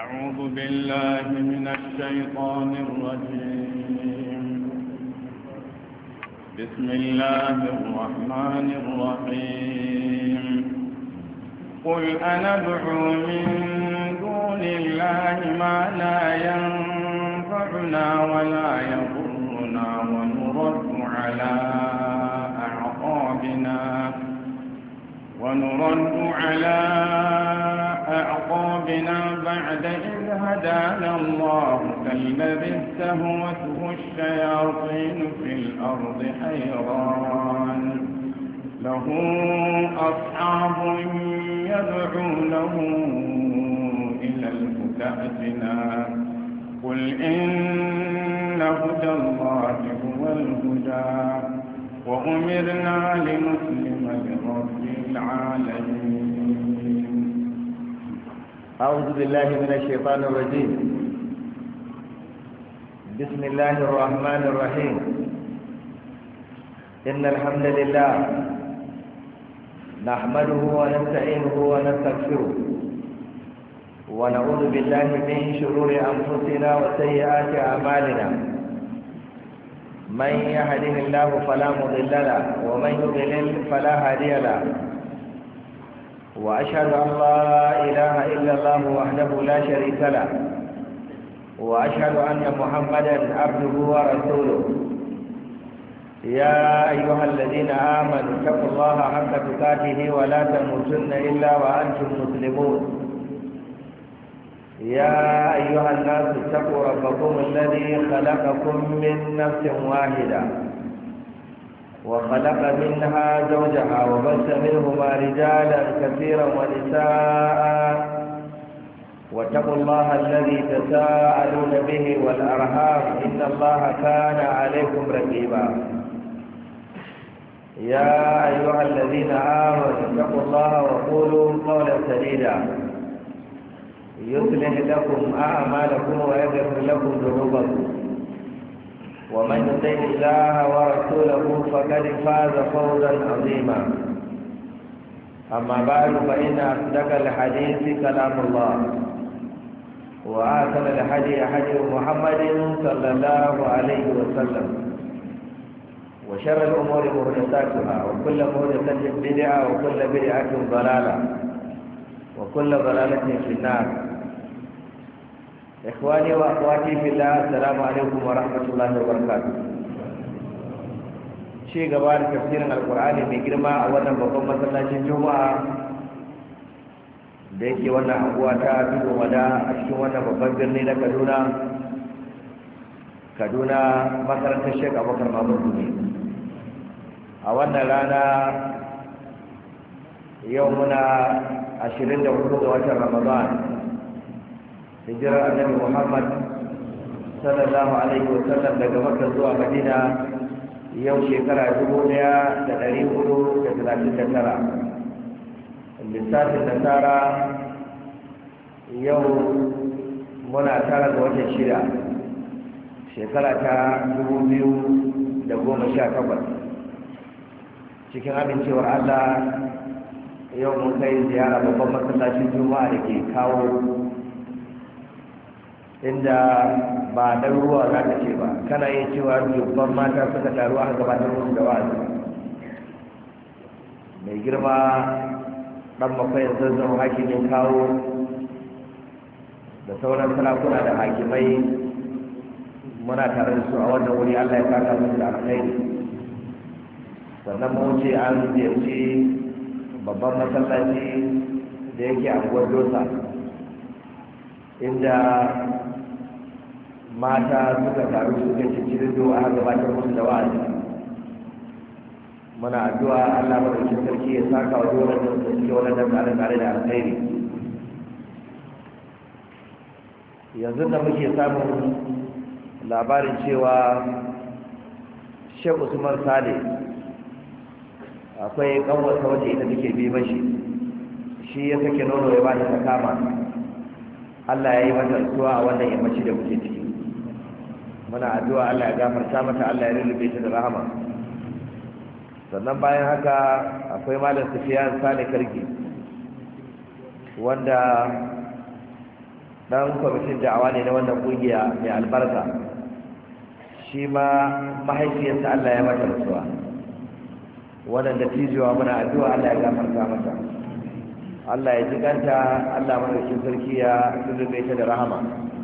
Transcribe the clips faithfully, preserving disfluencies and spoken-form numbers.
أعوذ بالله من الشيطان الرجيم. بسم الله الرحمن الرحيم. قل أندعو من دون الله ما لا ينفعنا ولا يضرنا ونرد على أعقابنا ونرد على أعقابنا بعد إذ هدانا الله كالذي استهوته الشياطين في الأرض حيران له أصحاب يدعونه إلى الهدى ائتنا قل إن هدى الله هو الهدى وأمرنا لنسلم لرب العالمين. أعوذ بالله من الشيطان الرجيم. بسم الله الرحمن الرحيم. إن الحمد لله نحمده ونستعينه ونستغفره ونعوذ بالله من شرور أنفسنا وسيئات أعمالنا. من يهده الله فلا مضل له ومن يضلل فلا هادي له، وأشهد أن لا إله إلا الله وحده لا شريك له، وأشهد أن محمدا عبده ورسوله. يا أيها الذين آمنوا اتقوا الله حق تقاته ولا تموتن إلا وأنتم مسلمون. يا أيها الناس اتقوا ربكم الذي خلقكم من نفس واحدة وخلق منها زوجها وبث منهما رجالا كثيرا ونساء واتقوا الله الذي تساءلون به والأرحام إن الله كان عليكم رقيبا. يا أيها الذين آمنوا اتقوا الله وقولوا قولا سديدا يصلح لكم أعمالكم ويغفر لكم ذنوبكم، ومن يطع الله ورسوله فقد فاز فوزا عظيما. أما بعد فإن أصدق الحديث كلام الله، وأحسن الهدي هدي محمد صلى الله عليه وسلم، وشر الأمور محدثاتها وكل محدثة بدعة وكل بدعة ضلالة وكل ضلالة في النار. إخواني وأخواتي في الله، السلام عليكم ورحمة الله وبركاته. شيء قبل تفسير القرآن من جرمى أولا بقوم مثلا الجمعة da yake wannan anguwa ta tudu wada a cikin wannan babban birni na Kaduna Kaduna makarantar Sheikh Abubakar Mahmud Gumi. A wannan rana yau muna ashirin da hudu ga watan Ramadan, hijirar Annabi Muhammad sallallahu alaihi wa sallam daga Makka zuwa Madina yau shekara dubu ɗaya da ɗari hudu da talatin da tara. Lissafin nasara yau muna tara ga watan shida shekara ta dubu biyu da goma sha takwas. Cikin amincewar Allah yau mun kai ziyara babban masallacin juma'a da ke kawo, inda ba dan ruwa za ka ce ba, kana iya cewa dubban mata suka taru aka gabatar musu da wa'azi. Mai girma dan mafayin zazzau hakimin kawo da sauran sarakuna da hakimai muna tare da su a wannan wuri. Allah ya saka musu da alkhairi. Sannan mu wuce an ziyarci babban masallaci da yake anguwar Dosa, inda mata suka taru suka cincin do a gabatar musu da wa'azi. Muna addu'a Allah madaukakin sarki ya saka wa dole da suke wannan tare tare da alkhairi. Yanzu da muke samun labarin cewa Sheikh Usman Sale akwai kanwarsa wacce ita take bi mashi, shi ya sake nono ya bata ta kama. Allah ya yi mata rasuwa a wannan yammaci da muke ciki. Muna addu'a Allah ya gafarta mata, Allah ya rulube ta da rahama. Sannan bayan haka akwai Malam Sufiyan Sale Kargi, wanda dan kwamitin da'awa ne na wannan kungiya mai albarka. Shi ma mahaifiyarsa Allah ya mata rasuwa, wannan da tijuwa muna addu'a Allah ya gafarta mata, Allah ya ji kanta, Allah madaukakin sarki ya lullube ta da rahama.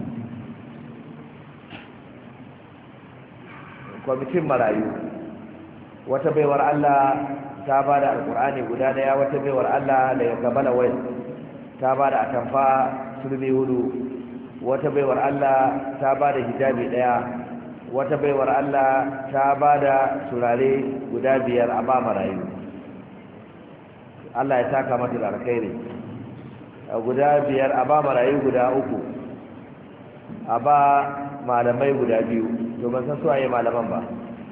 Kwamitin marayu, wata baiwar Allah ta ba da alkur'ani guda daya, wata baiwar Allah da ya gabala wai ta ba da atamfa turmi hudu, wata baiwar Allah ta ba da hijabi daya, wata baiwar Allah ta ba da turare guda biyar a ba marayu. Allah ya saka mata da alkhairi. Guda biyar a ba marayu guda uku, a ba malamai guda biyu, domin san suwaye malaman ba.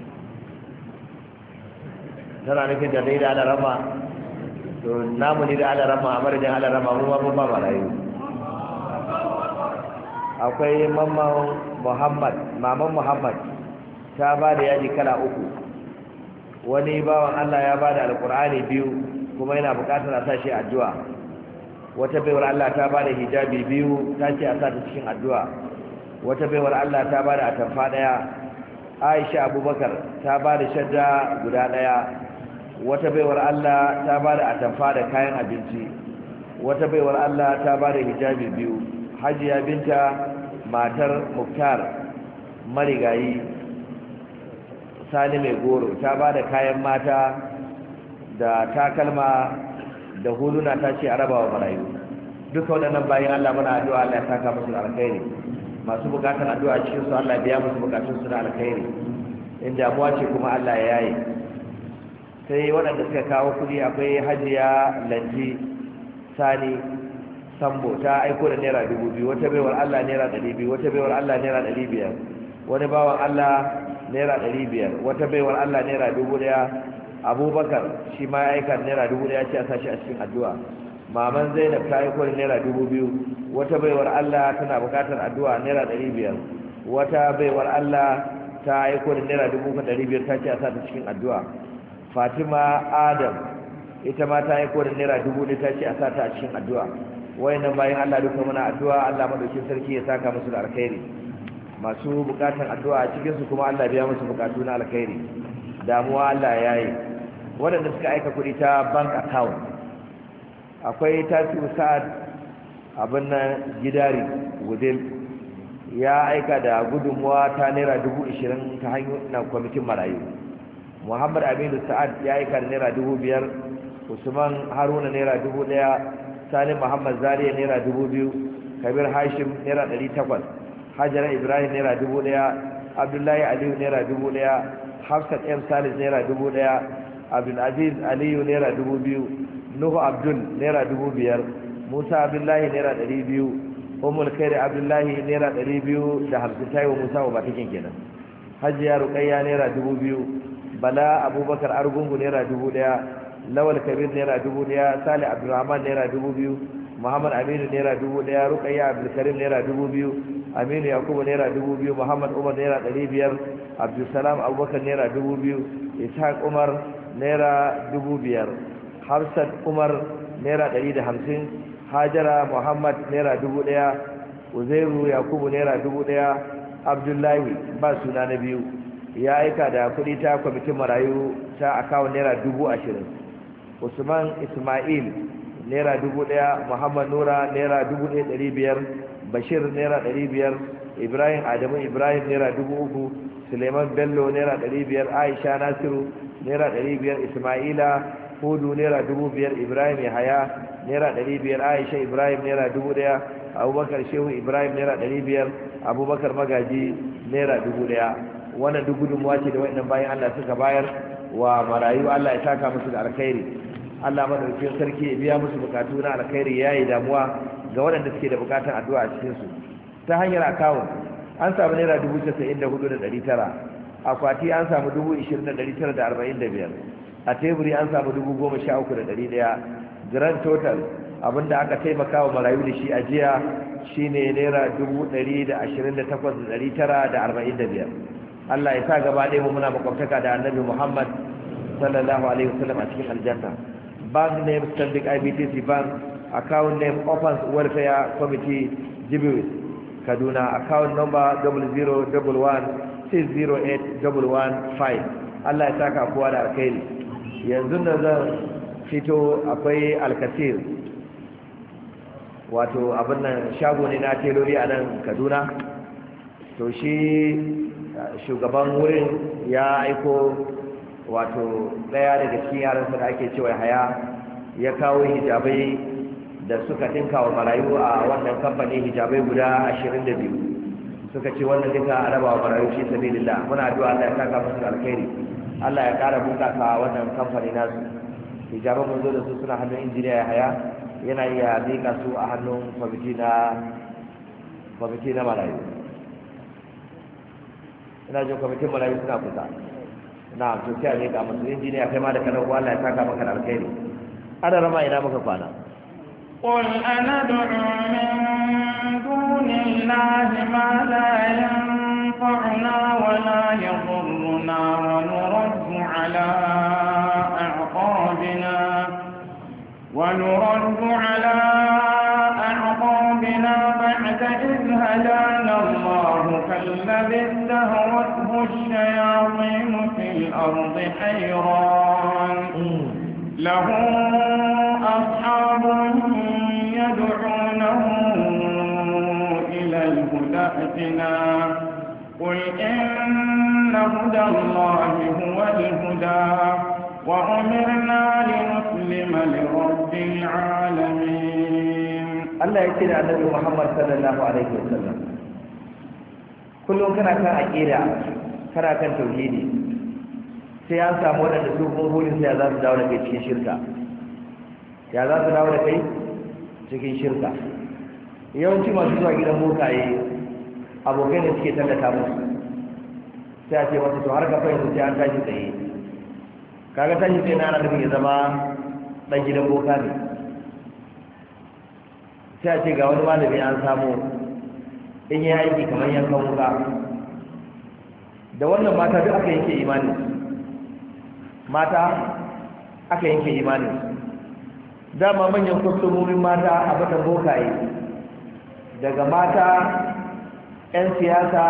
Tana nufin da dai da ala rama, to namu ne da ala rama, a madadin ala rama mu ma mun ba marayu. Akwai mamman Muhammad, maman Muhammad ta ba da yaji kala uku. Wani bawan Allah ya ba da alkur'ani biyu kuma yana bukatar a sashi addu'a. Wata baiwar Allah ta ba da hijabi biyu, ta ce a sa ta cikin addu'a. Wata baiwar Allah ta ba da atamfa daya. Aisha Abubakar ta ba da shadda guda daya. Wata baiwar Allah ta ba da atamfa da kayan abinci. Wata baiwar Allah ta ba da hijabi biyu. Hajiya Binta matar Muktar marigayi Sani mai goro ta ba da kayan mata da takalma da huluna, ta ce a rabawa marayu. Duka waɗannan bayan Allah muna addu'a Allah ya saka musu da alkhairi. Masu bukatar addu'a cikin su Allah ya biya musu bukatun su da alkhairi. In damuwa ce kuma Allah ya yaye. Sai waɗanda suka kawo kuɗi, akwai Hajiya Lanti Sani Sambo ta aiko da naira dubu biyu, wata baiwar Allah naira ɗari biyu, wata baiwar Allah naira ɗari biyar, wani bawan Allah naira ɗari biyar, wata baiwar Allah naira dubu ɗaya. Abubakar shi ma ya aika naira dubu ɗaya, ce a sashi a cikin addu'a. Maman Zainab ta aiko da naira dubu biyu, wata baiwar Allah tana buƙatar addu'a naira ɗari biyar, wata baiwar Allah ta aiko da naira dubu ɗari biyar, ta ce a sa ta cikin addu'a. Fatima Adam ita ma ta aiko da naira dubu ɗaya, ta ce a sa ta a cikin addu'a. Wayannan bayan Allah duka muna addu'a Allah madaukakin sarki ya saka musu da alkhairi. Masu bukatan addu'a a cikin su kuma Allah biya musu bukatu na alkhairi. Damuwa Allah ya yi. Waɗanda suka aika kuɗi ta bank account, akwai Tasiu Sa'ad abin nan Gidari Gudel ya aika da gudunmuwa ta naira dubu ishirin ta hanyar kwamitin marayu. Muhammad Aminu Sa'ad ya aika da naira dubu biyar, Usman Haruna naira dubu ɗaya, Salim Muhammad Zariya naira dubu biyu, Kabir Hashim naira ɗari takwas, Hajara Ibrahim naira dubu ɗaya, Abdullahi Aliyu naira dubu ɗaya, Hafsat M Salis naira dubu ɗaya, Abdulaziz Aliyu naira dubu biyu, Nuhu Abdul naira dubu biyar, Musa Abdullahi naira ɗari biyu, Ummul Khairi Abdullahi naira ɗari biyu da hamsin, tayi wa Musa wa batakin kenan. Hajiya Ruqayya naira dubu biyu, Bala Abubakar Argungu naira dubu ɗaya, Lawal Kabir naira dubu ɗaya, Salih Abdulrahman naira dubu biyu, Muhammad Aminu naira dubu ɗaya, Ruqayya Abdulkarim naira dubu biyu, Aminu Yakubu naira dubu biyu, Muhammad Umar naira ɗari biyar, Abdulsalam Abubakar naira dubu biyu, Ishaq Umar naira dubu biyar, Hafsat Umar naira ɗari da hamsin, Hajara Muhammad naira dubu ɗaya, Uzairu Yakubu naira dubu ɗaya, Abdullahi ba suna na biyu ya aika da kuɗi ta kwamitin marayu ta akawun naira dubu ashirin. Usman Ismail naira dubu ɗaya, Muhammad Nura naira dubu ɗaya ɗari biyar, Bashir naira ɗari biyar, Ibrahim Adamu Ibrahim naira dubu uku, Suleiman Bello naira ɗari biyar, Aisha Nasiru naira ɗari biyar, Ismaila Hudu naira dubu biyar, Ibrahim Yahaya naira ɗari biyar, Aisha Ibrahim naira dubu ɗaya, Abubakar Shehu Ibrahim naira ɗari biyar, Abubakar Magaji naira dubu ɗaya. Wannan duk gudunmuwa ce da waɗannan bayan Allah suka bayar wa marayu. Allah ya saka musu da alkhairi. Allah madaukakin sarki ya biya musu bukatu na alkhairi, yayi damuwa ga waɗanda suke da bukatar addu'a a cikin su. Ta hanyar akawun an samu naira dubu casa'in da hudu da ɗari tara, akwati an samu dubu ishirin da ɗari tara da arba'in da biyar, a teburi an samu dubu goma sha uku da ɗari ɗaya. Grand total abinda aka taimaka wa marayu da shi a jiya shine naira dubu ɗari da ashirin da takwas da ɗari tara da arba'in da biyar. Allah ya sa gaba ɗaya mu muna makwabtaka da Annabi Muhammad sallallahu alaihi wasallam a cikin aljanna. Bank name Stanbic I B T C Bank, account name Orphans Welfare Committee, Jibril Kaduna, account number zero zero one one six zero eight one one five. Allah ya saka kowa da alkhairi. Yanzu da zan fito akwai Alkasir, wato abin nan shago ne na telori a nan Kaduna. To shi shugaban wurin ya aiko wato daya daga cikin yaransa da ake cewa Haya ya kawo hijabai da suka tinka wa marayu a wannan kamfani, hijabai guda ashirin da biyu. Suka ce wannan duka a raba wa marayu shi sabilillah. Muna addu'a Allah ya saka musu alkhairi, Allah ya kara bunƙasa wannan kamfani nasu. Hijaban mun zo da su suna hannun injiniya Haya, yana iya miƙa su a hannun kwamiti na kwamiti na marayu. Ina jin kwamitin marayu suna kusa. Na to sai a miƙa musu injiniya, kai ma da kana ko Allah ya saka maka da alkhairi. Ana rama ina muka kwana. قل أندعو من دون الله ما لا ينفعنا ولا يضرنا ونرد على أعقابنا ونرد على أعقابنا بعد إذ هدانا الله كالذي استهوته الشياطين في الأرض حيران له أصحاب يدعونه إلى الهدى ائتنا قل إن هدى الله هو الهدى وأمرنا لنسلم لرب العالمين. الله يكفي عن النبي محمد صلى الله عليه وسلم كلهم كان كان أكيدا كان كان توحيدي sai an samu waɗanda su kuma burin sai za su dawo da kai cikin shirka. Ya za su dawo da kai cikin shirka. Yawanci masu zuwa gidan bokaye abokai ne suke tallata musu, sai a ce masu to har ka fahimta sai an tashi tsaye. Kaga tashi tsaye na ana nufin ya zama ɗan gidan boka ne. Sai a ce ga wani malami an samu in yi aiki kamar yankan wuka. Da wannan mata duk aka yanke imanin mata aka yanke imanin dama manyan kwastomomin mata a batan bokaye, daga mata 'yan siyasa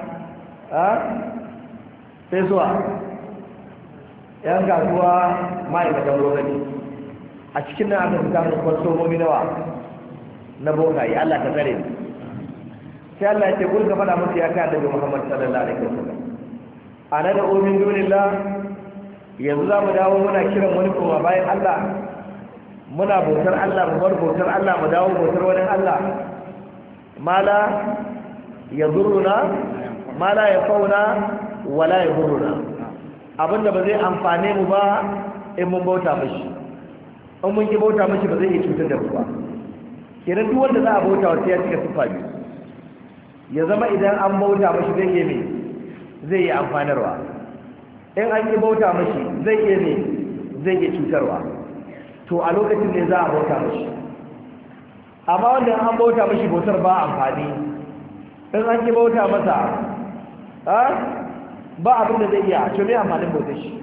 sai zuwa 'yan kasuwa ma'aikatan gwamnati. A cikin nan aka fita da kwastomomi nawa na bokaye. Allah ta tsare ni. sai Allah ya ce kul ka faɗa musu ya kai annabi Muhammad sallallahu alaihi wasallam, ana da umin dunillah, yanzu za mu dawo muna kiran wani kuma bayan Allah, muna bautar Allah, mu bar bautar Allah mu dawo bautar wani Allah. Mala ya zurruna, mala ya fauna, wala ya zurruna, abinda ba zai amfane mu ba in mun bauta mashi, in mun ki bauta mashi ba zai iya cutar da mu ba. Kenan duk wanda za a bauta wa sai ya cika sifa biyu, ya zama idan an bauta mashi zai iya me zai iya amfanarwa, in an yi bauta mashi zai iya ne zai iya cutarwa, to a lokacin ne za a bauta mashi. Amma wanda an bauta mashi bautar ba amfani, in an yi bauta masa ba abin da zai iya, to me amfanin bautar shi?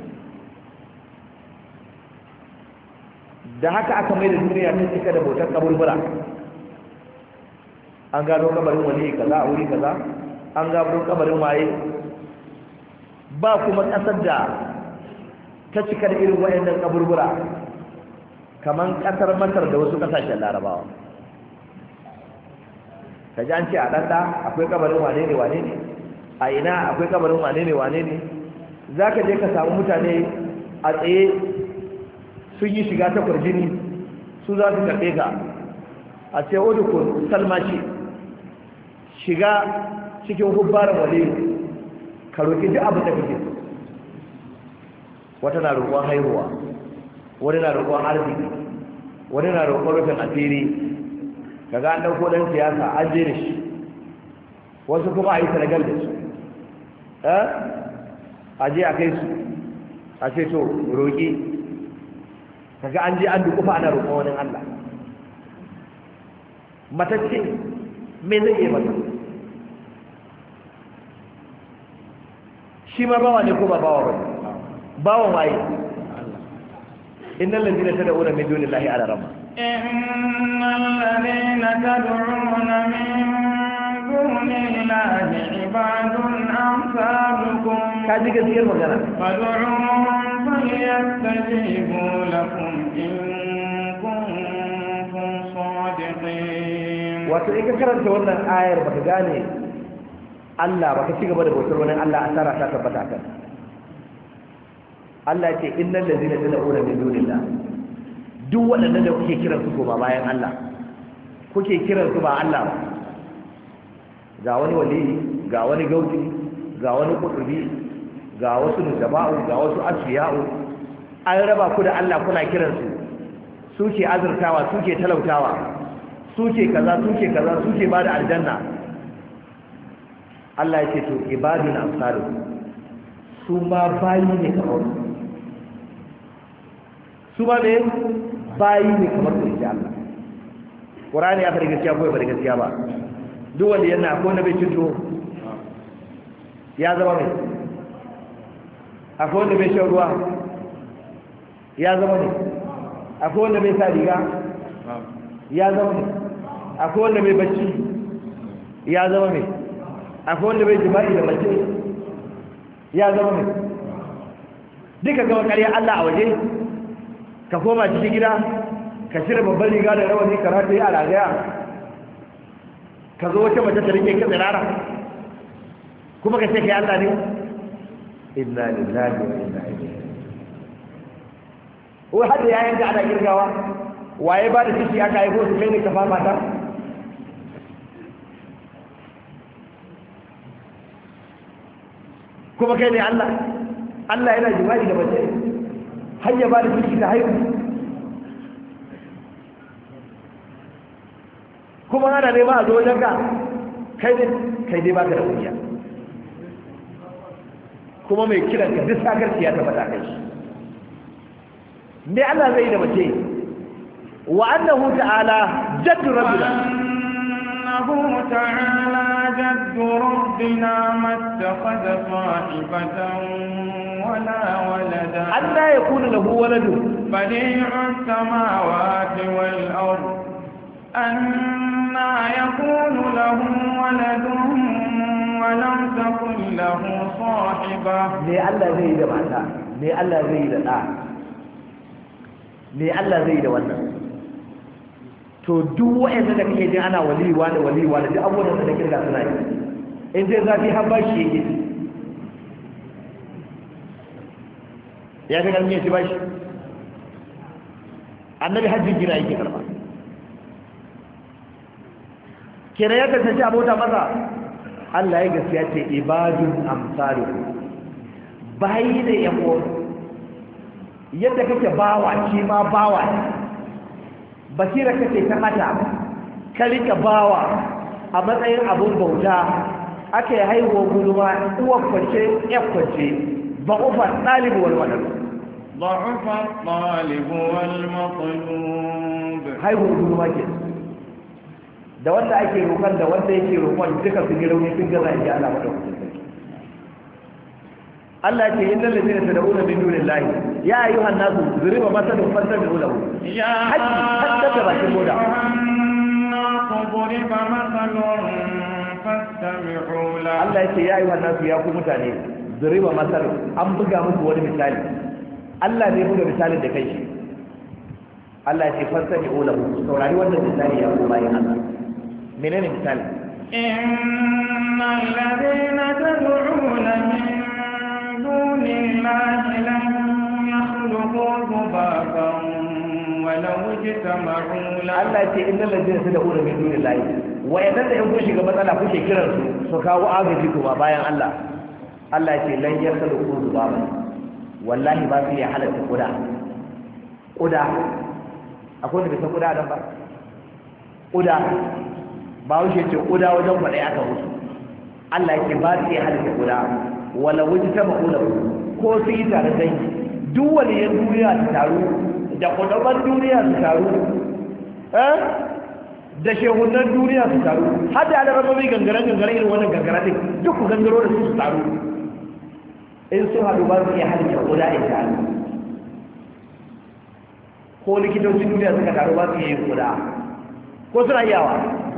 Da haka aka mai da duniya ta cika da bautar kaburbura. An gano kabarin wani kaza a wuri kaza, an gano kabarin waye. Ba kuma ƙasar da ta cika da irin wayannan kaburbura kamar ƙasar Masar da wasu ƙasashen Larabawa. Kaji an ce a ɗanɗa akwai kabarin wane ne wane ne, a ina akwai kabarin wane ne wane ne. Za ka je ka samu mutane a tsaye sun yi shiga ta kwarjini, su za su karɓe ka a ce udukun salmashi, shiga cikin hubbaran waliyu ka roƙi duk abin da kake so. Wata na roƙon haihuwa, wani na roƙon arziki, wani na roƙon rufin asiri. Kaga an ɗauko ɗan siyasa an je da shi, wasu kuma a yi sanagal da su, a je a kai su a ce to roƙi. Kaga an je an dukufa ana roƙon wani Allah. Matacce me zai iya mata? Shi ma bawa ne ko ba bawa ba? Bawan waye? Innal ladina tad'una min dunillahi ala rama, innal ladina tad'una min dunillahi ibadun amsalukum kaji gaskiyar magana fad'uhum falyastajibu lakum in kuntum sadiqin. wato in ka karanta wannan ayar baka gane Allah baka ci gaba da bautar wani Allah asara ta tabbata kan Allah ce innal ladina tad'una min dunillah duk waɗannan da kuke kiran su ba bayan Allah kuke kiran su ba Allah ba ga wani wali ga wani gauti ga wani kutubi ga wasu nujaba'u ga wasu asfiya'u an raba ku da Allah kuna kiran su suke azurtawa suke talautawa suke kaza suke kaza suke bada aljanna Allah yake to ibadun amsalu su ma bayi ne kamar su ma ne bayi ne kamar su insha Allah Qur'ani ya fara gaskiya ko ba gaskiya ba duk wanda yana akwai wanda bai cinto ya zama mai akwai wanda bai shan ruwa ya zama mai akwai wanda bai sa riga ya zama mai akwai wanda bai bacci ya zama mai akwai wanda bai jima'i da mace ya zama mai duka gama ƙarya Allah a waje ka koma cikin gida ka shirya babban riga da rawani ka rata yi a ragaya ka zo wata mace ta rike ka tsirara kuma ka ce ka yi Allah ne inna lillahi wa inna ilaihi wai hadda yayin da ana girgawa waye ba da ciki aka haifo su kai ne ka fama ta kuma kai ne Allah Allah yana jima'i da mace har ya ba da ciki ta haihu kuma ana nema a zo wajen ka kai ne kai dai baka da kunya kuma mai kiran ka duk sakarci ya tabbata kai me Allah zai yi da mace wa annahu ta'ala jaddu rabbina annahu ta'ala jaddu rabbina mattakhadha sahibatan wala walada anna yakunu lahu waladun badi'us samawati wal ard anna yakunu lahu waladun wa lam takun lahu sahiba me Allah zai yi da mata me Allah zai yi da da me Allah zai yi da wannan to duk wa'anda da kake jin ana waliwa da waliwa da duk abubuwan da kirga suna yi in dai zafi har bashi yake ya ga ganin shi bashi annabi hajji gina yake karba kira ya kasance abota maza Allah ya gaskiya ce ibadun amsalu bayi da yabo yadda kake bawa shi ma bawa basira kake ta mata ka rika bawa a matsayin abun bauta ake haihuwa guduma uwar kwace ya kwace ba ufa ɗalibu wal wadar ضعف الطالب والمطلوب haihuwa guduma ke da wanda ake roƙon da wanda yake roƙon duka su yi rauni sun gaza in ji Allah madaukakin sarki Allah ce innal ladina tad'una min dunillahi ya ayyuhan nasu zuriba masalun fastabi'u lahu ya hatta da bakin boda ضرب مثل فاستمعوا له Allah yake ya ayyuhan nasu ya ku mutane zuriba masalun an buga muku wani misali Allah ne buga misalin da kai shi Allah ya ce fastabi'u lahu saurari wannan misali ya ku bayin Allah menene misali innal ladina tad'una min دون الله لن يخلقوا ذبابا ولو اجتمعوا له Allah ce innal ladina tad'una min dunillahi wa idan da kun shiga matsala kuke kiran su su kawo agaji kuma bayan Allah Allah ce lan yakhluqu dhubaban wallahi ba su ya halatta kuda kuda akwai da bisa kuda dan ba kuda ba wuce ce kuda wajen faɗai aka musu Allah yake ba su ya halatta kuda wala wuce ta makula ko su yi tare da duk wani yan duniya su taru da kudaban duniya su taru eh da shehunan duniya su taru har da alarabobi gangaren gangaren irin wannan gangaren din duk ku gangaro da su su taru in sun haɗu ba su iya halitta kuda in ta ko ko likitocin duniya suka taru ba su yi kuda ko suna iyawa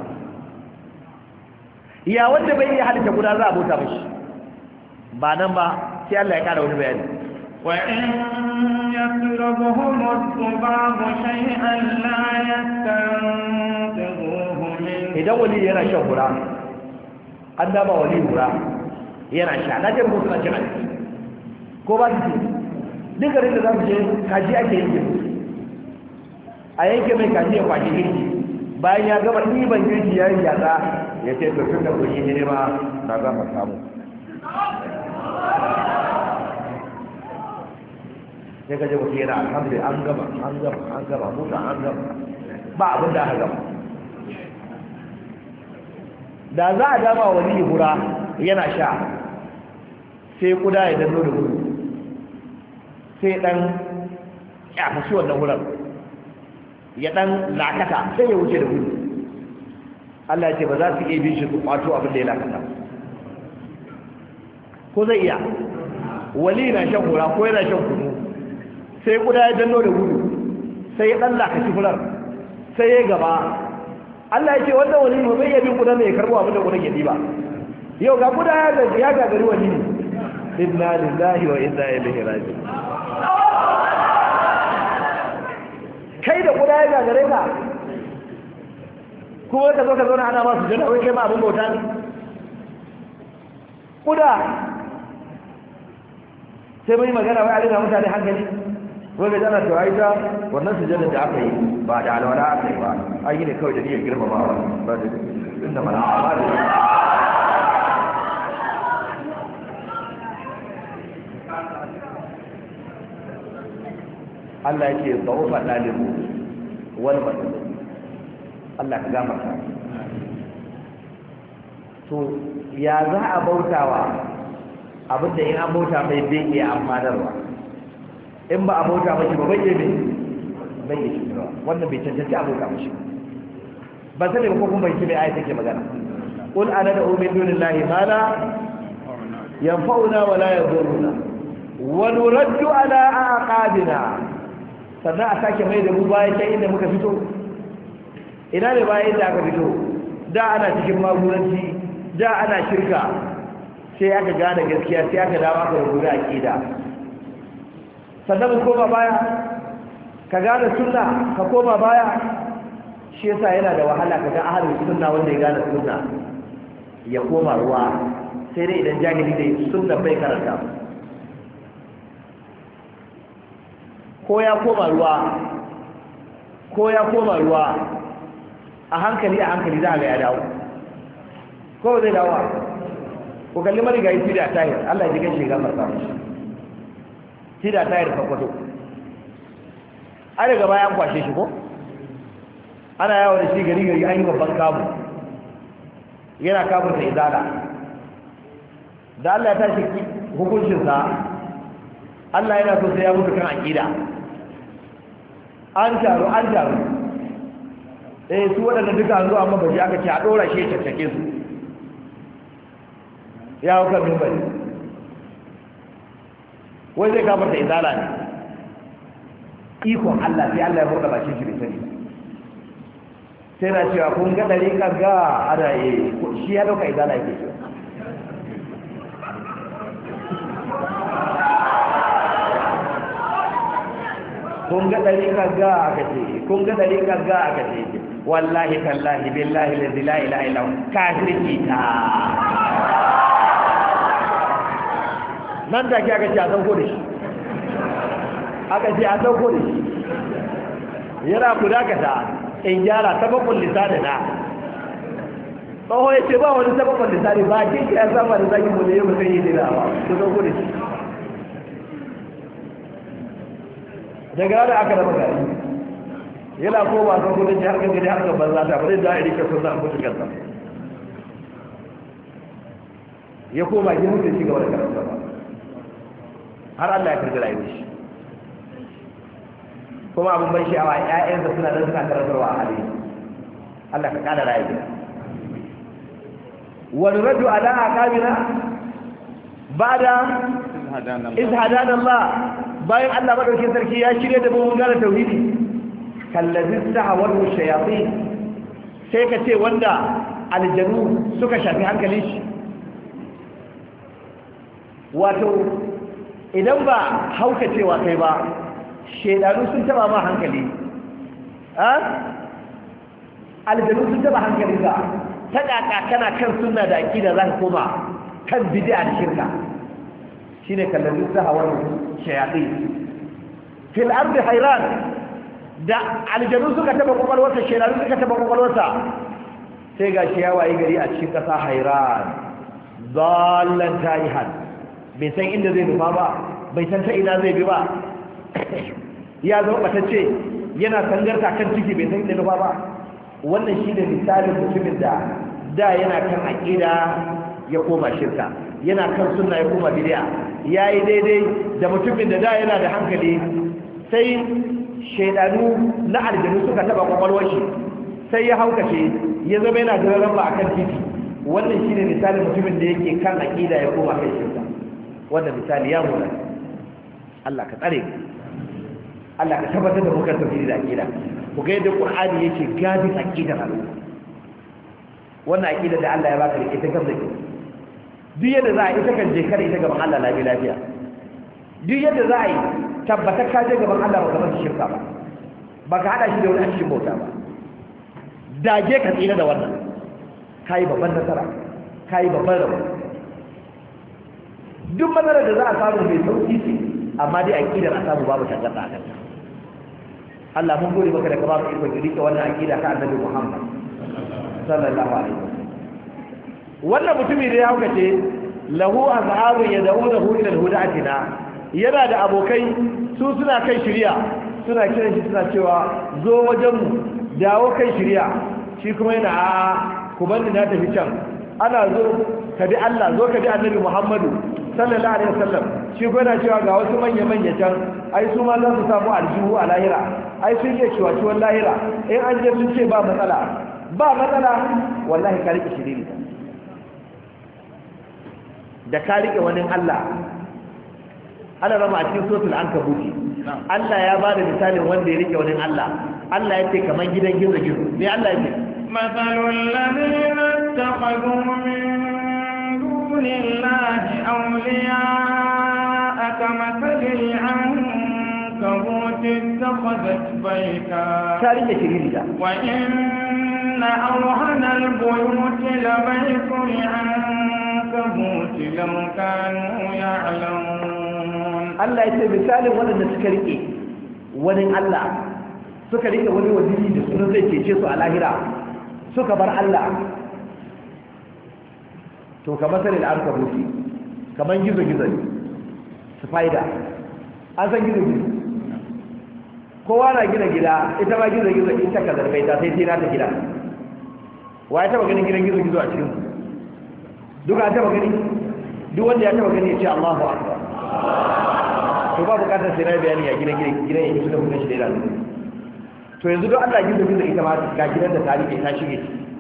iya wanda bai iya halitta guda za a bauta mashi ba nan ba sai Allah ya kara wani bayani wa in yatlubhum ad-dubab shay'an la yastanqidhuhu min idan wali yana shan hura an dama wali hura yana sha na je musu na cin abinci ko ba su duk garin da za su je kaji ake yanke a yanke mai kaji ya kwashi girki bayan ya gama ɗiban girki ya yi yatsa ya ce to tun da kun yi hidima na za mu samu sai ka je mutu yana alhamdulillah an gama an gama an gama mutu an gama ba abin da aka gama da za a dama wani hura yana sha sai kuda ya danno da gudu sai dan kyafashi wannan wurin ya dan lakata sai ya wuce da gudu Allah ya ce ba za su iya bin shi su kwato abin da ya lakata ko zai iya wali na shan hura ko yana shan kunu sai kuda ya danno da gudu sai ya dan lakaci furar sai ya gaba Allah ya ce wannan wali ba zai iya bin kuda ne ya karbo abin da kuda ke diba yau ga kuda ya ga ya ga gari wali inna lillahi wa inna ilaihi raji'un kai da kuda ya gagare ka kuma ka zo ka zauna ana masu jana wai kai ma abin bauta ne kuda sai mai magana wai a rina mutane hankali wai ga jana to aita wannan sujada da aka yi ba da alwala aka yi ba an yi ne kawai da niyyar girmamawa ba da inda mana ba da Allah ya ce zaufa ɗalibu wani matsala Allah ka gafarta to ya za a bautawa abinda in an bauta mai bai iya amfanarwa in ba a bauta mashi ba bai iya mai bai iya cutarwa wannan bai cancanci a bauta mashi ba sani ba ko kuma bai ci mai ayat take magana qul ana da umin dunillahi ma la yanfa'una wa la yadurruna wa nuraddu ala aqabina sannan a sake mai da mu bayan can inda muka fito ina ne bayan inda aka fito da ana cikin magudanci da ana shirka sai aka gane gaskiya sai aka dawo aka rubuta aqida sannan mu koma baya ka gane sunna ka koma baya shi yasa yana da wahala kaga ahlus sunna wanda ya gane sunna ya koma ruwa sai dai idan jahili da sunna bai karanta ko ya koma ruwa ko ya koma ruwa a hankali a hankali za a ga ya dawo ko zai dawo ko kalli marigayi sida tahir Allah ya ji gashi ga marsa sida tahir fakwato a daga baya an kwashe shi ko ana yawo da shi gari gari an yi babban kamu yana kamun sa izala da Allah ya tashi hukuncinsa Allah yana so sai ya mutu kan aqida an taru an taru eh su wadanda duka an zo amma baje aka ce a dora shi ya tattake su ya hauka min bari wai zai kafarta izala ne ikon Allah sai Allah ya hurda bakin shi bai sani sai na cewa kun ga dare ka ga ana eh shi ya dauka izala yake cewa kun ga dari kaga aka ce kun ga dari kaga aka ce wallahi tallahi billahi la ilaha illa hu kafirci ta nan da ke aka ce a sauko da shi aka ce a sauko da shi yana ku dakata in gyara sababin lisani na tsoho ya ce ba wani sababin lisani ba kinka ya saba da zaki mu da yi mutum yi dina ba ku sauko da shi daga rana aka raba gari yana koma kan kudin ji harkar gari harkar banza ta bari da irika sun zan mutu kansa ya koma yi mutu shi gaba da karanta ba har Allah ya karbi rayuwar shi kuma abin ban sha'awa ƴaƴansa suna nan suna karantarwa a hali Allah ka kada rayuwa wani radu ala aqabina ba'da iz hadana Allah bayan Allah madaukin sarki ya shirye da mu gane tauhidi kallazin sahawar shayatin sai ka ce wanda aljanu suka shafi hankalin shi. Wato idan ba haukacewa kai ba shedanu sun taba ma hankali, a aljanu sun taba hankali ba ta kaka kana kan sunna da aqida zaka koma kan bid'a da shirka. shine kallon sahawar shayatin fil ardi hayran da aljanu suka taba kokolwarsa shedanu suka taba kokolwarsa sai ga shi ya waye gari a cikin kasa hayran dallan taihan bai san inda zai nufa ba bai san ta ina zai bi ba ya zama batacce yana sangarta kan ciki bai san inda nufa ba. wannan shi da misalin mutumin da da yana kan aqida ya koma shirka, yana kan sunna ya koma bid'a. yayi daidai da mutumin da da yana da hankali sai shaydanu na aljanu suka taba kwakwalwar shi sai ya haukace ya zama yana jiraran ba akan titi. wannan shi ne misalin mutumin da yake kan aqida ya koma kai shirka. wannan misali ya mula. Allah ka tsare Allah ka tabbatar da muka tafsiri da aqida. ku ga yadda Qur'ani yake gadin aqidar Allah. wannan aqida da Allah ya baka da ita kan zaki duk yadda za a ita kan je kare ita gaban Allah lafiya lafiya. duk yadda za a yi tabbatar ka je gaban Allah ba kamar shirka ba baka hada shi da wani cikin bauta ba. dage ka tsira da wannan kai babban nasara kai babban rabo. duk matsalar da za a samu mai sauki ce amma dai aqidar a samu babu tangarda a kanta. Allah mun gode maka da ka ba mu iko rike wannan aqida ta Annabi Muhammad sallallahu alaihi wasallam. wannan mutumin da ya haukace lahu azhabu yad'unahu ila al-hudatina yana da abokai su suna kai shari'a suna kiran shi suna cewa zo wajen mu dawo kai shari'a shi kuma yana a ku bani na tafi can. ana zo ka bi Allah zo ka bi Annabi Muhammadu sallallahu alaihi wasallam shi kuma yana cewa ga wasu manya manya can ai su ma za su samu aljihu a lahira ai sun ce ciwa ciwon lahira in an je sun ce ba matsala ba matsala. wallahi ka rike shiriri da ka rike wani Allah. ana rama a cikin suratul ankabuti Allah ya ba da misalin wanda ya rike wani Allah. Allah ya ce kaman gidan gizo gizo ne. Allah ya ce mathalul ladina ittakhadhu min dunillahi awliya'a kamathalil ankabuti ittakhadhat bayta. ka rike shiriri da wa inna awhana al-buyuti labaytul ankabuti law kanu ya'lamun. Allah ya ce misalin waɗanda suka rike wani Allah suka rike wani waziri da sunan zai cece su a lahira suka bar Allah to kamar sanin arkabuti kamar gizo-gizo spider an san gizo-gizo kowa na gina gida ita ma gizo-gizo ita ka zarfai ta sai tina ta gida. wa ya taba ganin gidan gizo-gizo a cikin duka an taba gani? duk wanda ya taba gani ya ce Allahu akbar. to ba bukatar sai na bayani ya gidan gidan yake da hukuncin shi da yana. to yanzu don Allah gizo gizo ita ma ga gidan da tarihi ta shige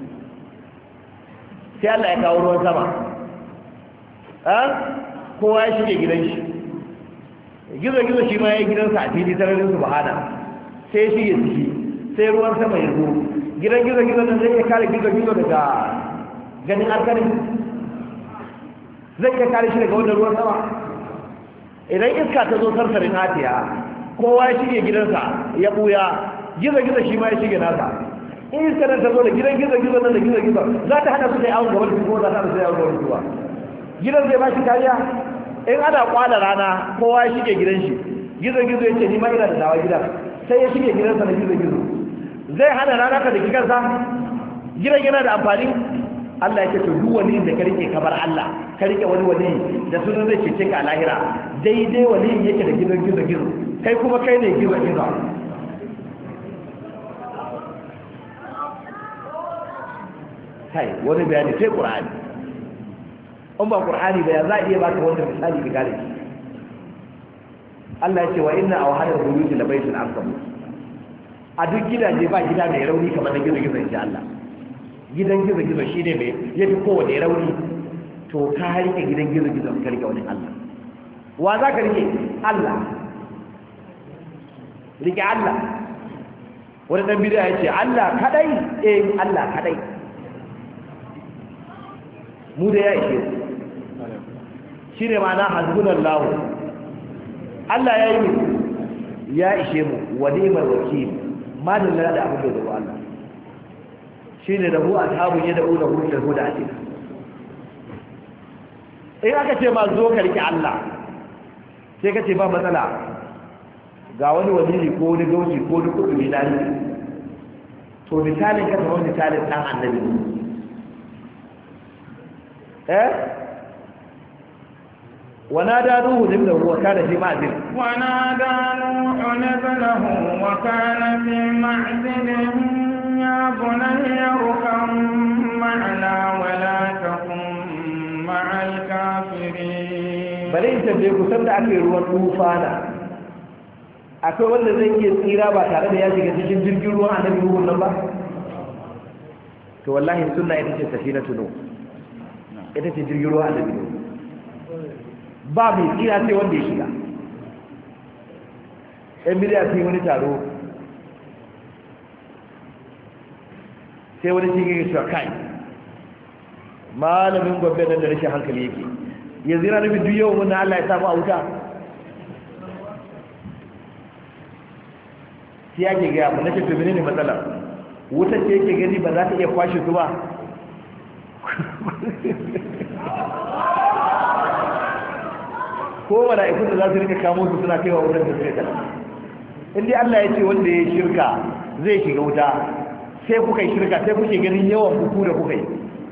sai Allah ya kawo ruwan sama ah kowa ya shige gidan shi gizo gizo shi ma ya gidansa a fili sararin subhana sai ya shige ciki sai ruwan sama ya zo gidan gizo gizo nan zai iya kare gizo gizo daga ganin alkarin zai iya kare shi daga wannan ruwan sama. idan iska ta zo sarsarin hatiya kowa ya shige gidansa ya buya gizo-gizo shi ma ya shige nasa. in iska nan ta zo da gidan gizo-gizo nan da gizo-gizo za ta hana su da yawon gaban su ko za ta hana su da yawon gaban su ba. gidan zai ba shi kariya. in ana kwala rana kowa ya shige gidan shi gizo-gizo ya ce ni ma ina da dawa gidan sai ya shige gidansa na gizo-gizo zai hana rana ka da gidansa. gidan yana da amfani. Allah ya ce to duk wani da ka rike kabar Allah ka rike wani wani da sunan zai cece ka a lahira daidai wani yake da gidan gizo gizo kai kuma kai ne gizo gizo. kai wani bayani sai Qur'ani. in ba Qur'ani ba ya za a iya baka wannan misali da gare shi. Allah ya ce wa inna awhana buyuti la baytul ankabut. a duk gidaje ba gida mai rauni kamar na gizo gizo insha Allah. gidan gizo-gizo shi ne mai ya fi kowane rauni. to ka rike gidan gizo-gizo ka rike wani Allah. wa za ka rike Allah? rike Allah. wani dan bid'a yace Allah kadai eh Allah kadai mu da ya ishe shine ma'ana hasbunallahu Allah ya yi ya ishe mu wa ni'mal wakil ma da Allah da abin da zuwa Allah shine da hu ashabu ya da ula hu da hu da ake in aka ce ma zo ka rike Allah sai ka ce ba matsala ga wani waziri ko wani gauci ko wani kudu mai dani to misalin ka kamar misalin dan annabi eh ونادى نوح ابنه وكان في معزل ونادى نوح ابنه وكان في معزل يا بني اركب معنا ولا تكن مع الكافرين bari in tambaye ku sanda aka yi ruwan tufana akwai wanda zai iya tsira ba tare da ya shiga cikin jirgin ruwan annabi Nuhu nan ba to wallahi sunna ita ce safinatu nuh ita ce jirgin ruwan annabi Nuhu ba mai tsira sai wanda ya shiga ɗan miliya sai wani taro sai wani shi gaggashi wa kai malamin gwamnati nan da rashin hankali yake yanzu yana nufin duk yau wannan Allah ya samu a wuta sai yake gaya mu nake to menene matsalar wuta ce yake gani ba za ta iya kwashe su ba ko mala'ikun da za su rika kamo su suna kaiwa wurin da suke kala in dai Allah ya ce wanda ya shirka zai shiga wuta sai kuka yi shirka sai kuke ganin yawan kuku da kuka yi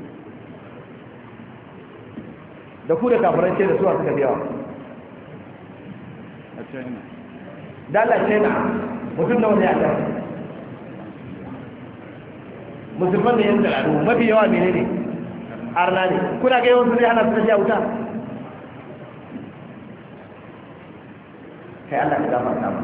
da ku da kafiran ce da suwa suka biyawa da Allah ce na mutum da wani ya ta musulman da yan tsararru mafi yawa mene ne arna ne kuna ga yawan su zai hana su tafiya wuta kai Allah ka gafarta ba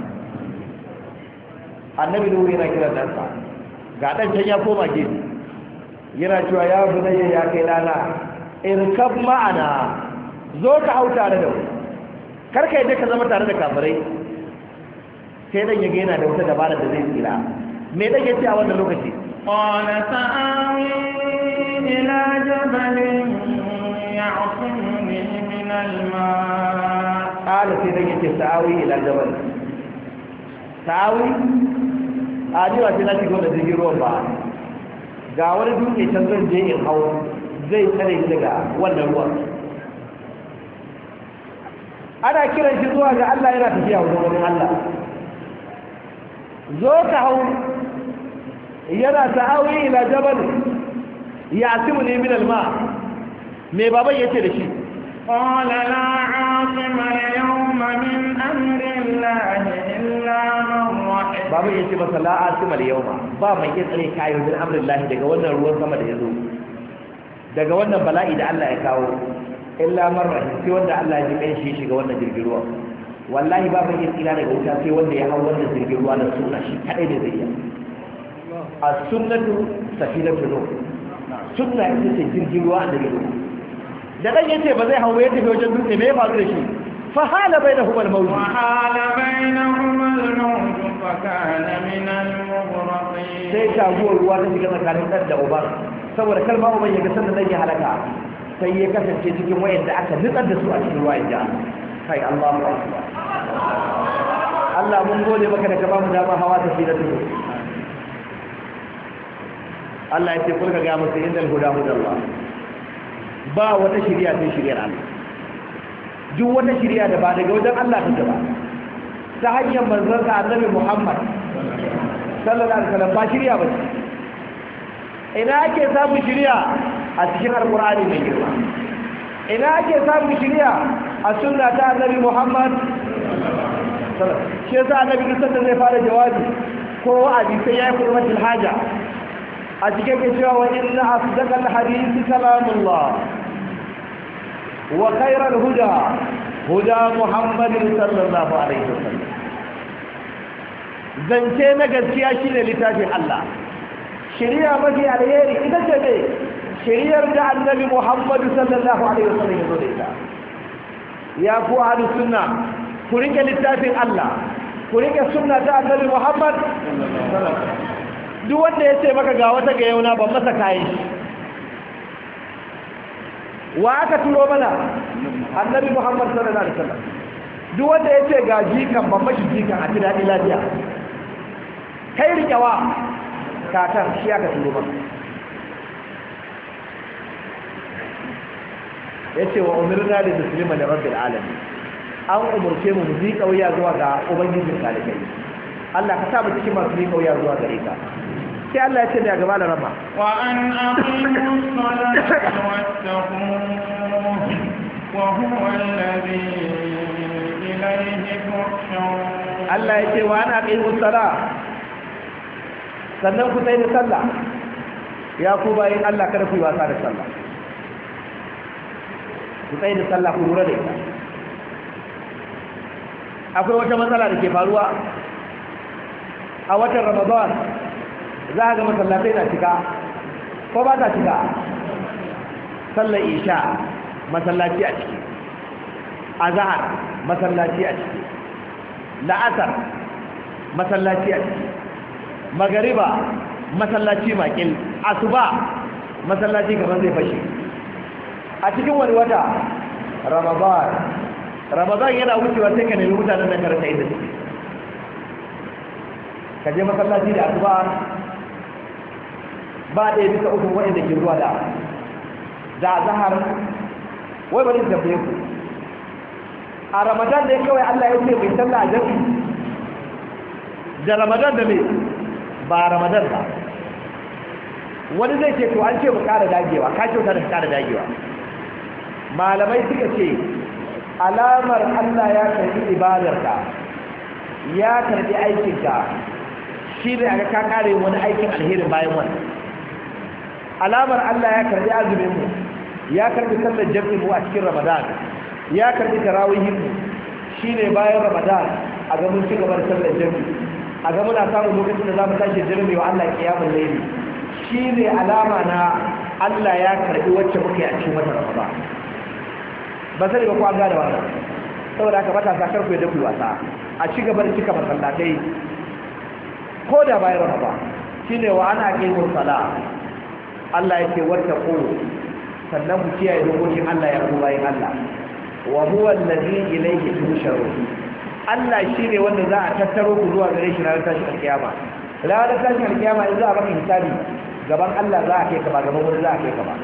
annabi Nuhu yana kiran ɗansa ga ɗan can ya koma gefe yana cewa ya bunayya ya kai lana irkab ma'ana zo ka hau tare da mu karka yadda ka zama tare da kafirai sai dan ya ga yana da wata dabara da zai tsira me dan yace a wannan lokaci qala sa'awi ila jabalin ya'simuni min al-ma' qala sai dan yace sa'awi ila jabal sa'awi adiwa sai na shigo da jirgin ruwan ba ga wani dutse can zan je in hau zai tsare shi daga wannan ruwan ana kiran shi zuwa ga Allah yana tafiya wajen wani Allah zo ka hau yana ta'awi ila jabal ya'simu ni min al-ma me baban yace da shi qala la 'asima al-yawma min amri Allah illa man rahim baban yace masa la 'asima al-yawma ba mai tsare kayo min amri Allah daga wannan ruwan sama da yazo daga wannan bala'i da Allah ya kawo illa man rahim sai wanda Allah ya ji kai shi shiga wannan jirgin ruwa wallahi ba mai tsira daga wuta sai wanda ya hau wannan jirgin ruwa da sunna shi kadai ne zai yi as-sunnatu safinatu nuh sunna ita ce jirgin ruwa da gido da dan yace ba zai hawo ya tafi wajen dutse me ya faru da shi fa hala bainahuma al-mawj fa hala bainahuma al-mawj fa kana min al-mughraqin sai taguwar ruwa ta shiga tsakanin dan da uban saboda kalma uban ya ga sanda zai halaka sai ya kasance cikin wayanda aka nutsar da su a cikin ruwa inda kai Allahu akbar Allah mun gode maka da ka ba mu dama hawa ta fira tudu Allah ya ce kulka ga musu indal huda hudallah ba wata shari'a sai shari'ar Allah duk wata shari'a da ba daga wajen Allah take ba ta hanyar manzon sa Annabi Muhammad sallallahu alaihi wasallam ba shari'a ba ina ake samun shari'a a cikin alqur'ani mai girma ina ake samun shari'a a sunna ta Annabi Muhammad shi yasa Annabi kisan da zai fara jawabi ko wa'azi sai yayi kurmatul haja a cikin ke cewa wa inna asdaqal hadisi kalamullah wa khayral huda huda Muhammadin sallallahu alaihi wasallam zance na gaskiya shine littafin Allah shari'a mafi alheri ita ce ne shari'ar da Annabi Muhammad sallallahu alaihi wasallam ya zo da ita ya ku ahlus sunna ku rike littafin Allah ku rike sunna ta annabi Muhammad duk wanda ya ce maka ga wata ga yauna ban masa kayan shi wa aka turo mana annabi Muhammad sallallahu alaihi wasallam duk wanda ya ce ga jikan ban mashi jikan a tidadi lafiya kai rikewa kakan shi aka turo mana yace wa umirna li muslima li rabbil alamin an umurce mu mu kauya zuwa ga ubangijin talibai Allah ka sa mu cikin masu kauya zuwa gare ka sai Allah ya ce da gaba da rama wa an aqimus salata wattaquhu wa huwa alladhi ilayhi tuhsharun Allah ya ce wa an aqimus sala sannan ku sai da sallah ya ku bayin Allah kada ku yi wasa da sallah ku sai da sallah ku lura da ita akwai wata matsala da ke faruwa a watan Ramadan za a ga masallatai na cika ko ba ta cika sallar isha masallaci a ciki azhar masallaci a ciki la'asar masallaci a ciki magariba masallaci makil asuba masallaci kamar zai fashe a cikin wani wata Ramadan Ramadan yana wucewa sai ka nemi mutanen da karanta inda suke ka je masallaci da asuba ba ɗaya bisa uku waɗanda ke zuwa da da zahar wai bari su tafiye ku a Ramadan da ya kawai Allah ya ce mai sallah a jami'i da Ramadan da mai ba Ramadan ba wani zai ce to an ce mu ƙara dagewa ka kyauta da ƙara dagewa malamai suka ce alamar Allah ya karbi ibadarka ya karbi aikinka shi ne aka ka kare wani aikin alheri bayan wannan alamar Allah ya karbi azumin mu ya karbi sallar jami'i mu a cikin Ramadan ya karbi tarawihin mu shine bayan Ramadan a ga mun ci gaba da sallar jami'i a ga muna samun lokacin da za mu tashi jami'i wa Allah kiyamul layli shine alama na Allah ya karbi wacce muke a cikin watan Ramadan ba sai ba ku an gane wannan saboda haka matasa kar ku yadda ku wasa a ci gaba da cika masallatai ko da bayan Ramadan shine wa ana qimu sala Allah yake wata ko sannan ku kiyaye dokokin Allah ya kuma bayin Allah wa huwa allazi ilayhi tusharun Allah shine wanda za a tattaro ku zuwa gare shi ranar tashin alkiyama ranar tashin alkiyama in za a baka hisabi gaban Allah za a kai ka ba gaban wani za a kai ka ba